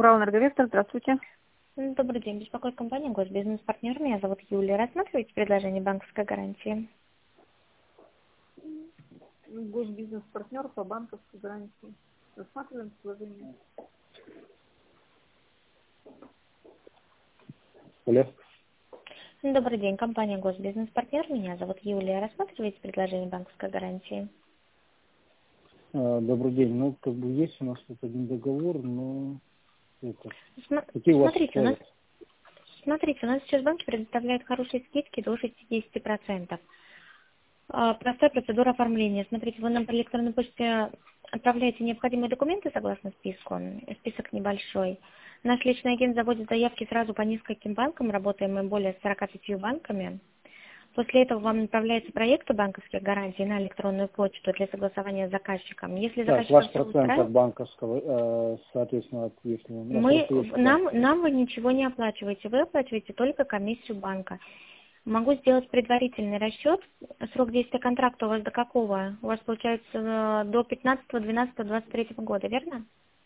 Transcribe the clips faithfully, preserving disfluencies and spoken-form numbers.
Уралэнерговестор, здравствуйте. Добрый день. Беспокоит компания Госбизнес-партнер. Меня зовут Юлия. Рассматриваете предложение банковской гарантии? Госбизнес-партнер по банковской гарантии. Рассматриваем предложение. Алло. Добрый день. Компания Госбизнес-партнер. Меня зовут Юлия. Рассматриваете предложение банковской гарантии? А, Добрый день. Ну, как бы есть у нас тут один договор, но это... Сма- Какие у вас Смотрите, у нас, условия? смотрите, у нас сейчас банки предоставляют хорошие скидки до шестидесяти процентов. А, Простая процедура оформления. Смотрите, вы нам по электронной почте отправляете необходимые документы согласно списку. Список небольшой. Наш личный агент заводит заявки сразу по нескольким банкам. Работаем мы более сорока пятью банками. После этого вам направляется проект банковских гарантий на электронную почту для согласования с заказчиком. Если Так, заказчик ваш всё процент устраивает, от банковского, э, соответственно, от, если... у нас мы, просто есть нам, банк. нам вы ничего не оплачиваете. Вы оплачиваете только комиссию банка. Могу сделать предварительный расчет. Срок действия контракта у вас до какого? У вас получается э, до пятнадцатого двенадцатого двадцать третьего года, верно?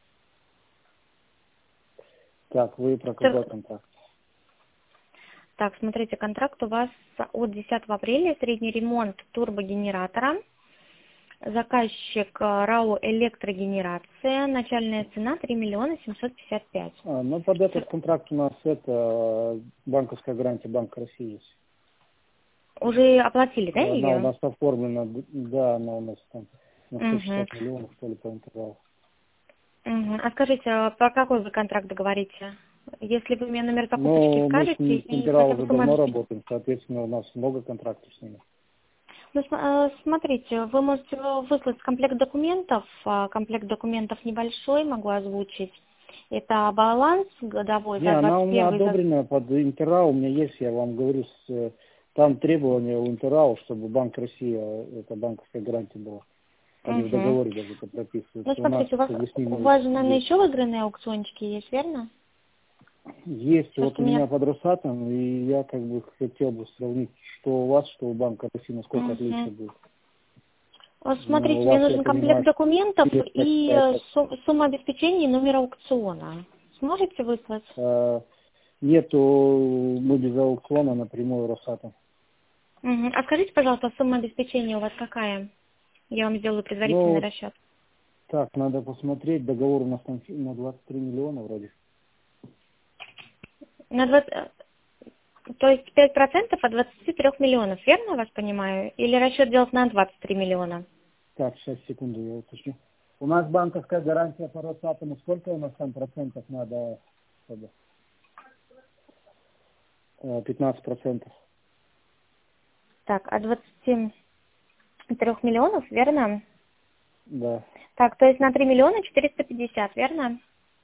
Так, вы про какой контракт? Так, смотрите, контракт у вас от десятого апреля, средний ремонт турбогенератора, заказчик э, РАО «Электрогенерация», начальная цена три миллиона семьсот пятьдесят пять. А, ну, под этот контракт у нас это банковская гарантия Банка России есть. Уже оплатили, да, Она у ее? нас оформлена, да, она у нас там на сто Угу. шестьдесят миллионов, что ли, по интервалу. Угу. А скажите, а про какой вы контракт говорите? Если вы мне номер покупочки Но мы с скажете и Интерал хотя бы уже сумма давно обеспечения. работаем, соответственно, у нас много контрактов с ними. Ну, см- э, смотрите, вы можете выслать комплект документов. а, Комплект документов небольшой, могу озвучить. Это баланс годовой Не, за она у двадцать меня первый, за... одобрена под Интерал, у меня есть, я вам говорю, с, э, там требования у Интерал, чтобы Банк России, э, это банковская гарантия была. Они в Угу. договоре даже это Ну, прописываются. У нас смотрите, у вас, как бы с у ними вас же, наверное, есть. еще выигранные аукциончики есть, верно? Есть вот Просто у у меня... меня под Росатом, и я как бы хотел бы сравнить, что у вас, что у Банка России, насколько отличие Угу. будет. Вот Но у смотрите, мне вас, я нужен комплект понимаю, документов есть и э, какая-то... су- сумма обеспечения и номер аукциона. Сможете выслать? э, нету, мы без аукциона напрямую Росатом. Мгм. А скажите, пожалуйста, сумма обеспечения у вас какая? Я вам сделаю предварительный Ну, расчет. так, надо посмотреть, договор у нас там на двадцать три миллиона вроде. На двадцать, э, то есть пять процентов от двадцати трёх миллионов, верно я вас понимаю? Или расчет делать на двадцать три миллиона? Так, сейчас, секунду, я уточню. У нас банковская гарантия по Росатому, сколько у нас там процентов надо, чтобы? Э, пятнадцать процентов. Так, от двадцати трёх миллионов, верно? Да, Так, то есть на три миллиона четыреста пятьдесят, верно?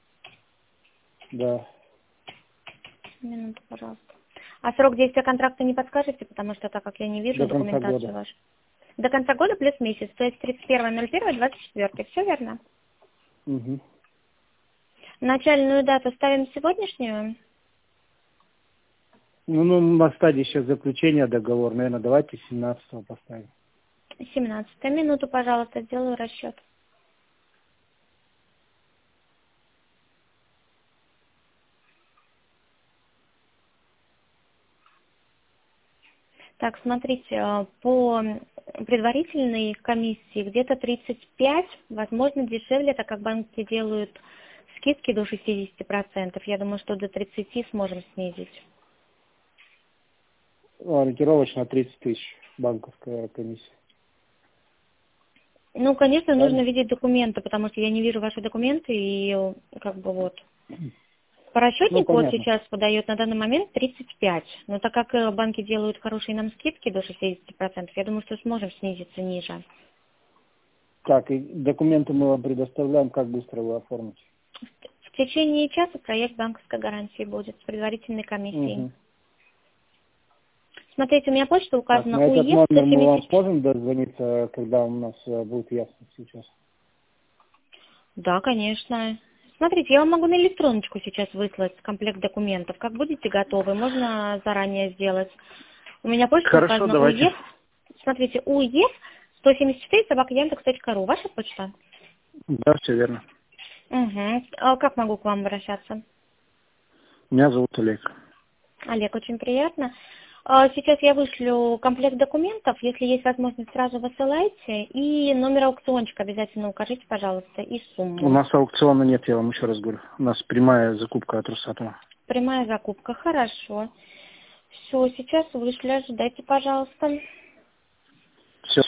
да. Минуту, пожалуйста. А срок действия контракта не подскажете, потому что так как я не вижу До конца документацию года. вашу. До конца года плюс месяц, то есть тридцать первое ноль первое двадцать четыре, все верно? Угу. Начальную дату ставим сегодняшнюю? Ну, ну, на стадии сейчас заключения договора, наверное, давайте семнадцатого поставим. семнадцатая. Минуту, пожалуйста, сделаю расчет. Так, смотрите, э, по предварительной комиссии где-то тридцать пять, возможно, дешевле, так как банки делают скидки до шестидесяти процентов. Я думаю, что до тридцати сможем снизить. Ну, ориентировочно тридцать тысяч банковская комиссия. Ну, конечно, нужно Правильно? видеть документы, потому что я не вижу ваши документы, и э, как бы вот. По Ну, расчетнику вот понятно. сейчас подает на данный момент тридцать пять. Но так как э, банки делают хорошие нам скидки до шестидесяти процентов, я думаю, что сможем снизиться ниже. Так, и документы мы вам предоставляем, как быстро вы оформите? В течение часа проект банковской гарантии будет с предварительной комиссией. Угу. Смотрите, у меня почта Так, указана на этот УЕФ номер мы вам сто семьдесят четыре. сможем дозвониться, когда у нас э, будет ясно сейчас? Да, конечно. Смотрите, я вам могу на электроночку сейчас выслать комплект документов. Как будете готовы, можно заранее сделать. У меня почта Хорошо, указана давайте. УЕФ. Смотрите, УЕФ сто семьдесят четыре собака яндекс точка ру. Ваша почта? Да, все верно. Угу. А как могу к вам обращаться? Меня зовут Олег. Олег, очень приятно. А, Сейчас я вышлю комплект документов. Если есть возможность, сразу высылайте. И номер аукциончика обязательно укажите, пожалуйста, и сумму. У нас аукциона нет, я вам еще раз говорю. У нас прямая закупка от Росатома. Прямая закупка. Хорошо. Все, сейчас вышлю. Ожидайте, пожалуйста.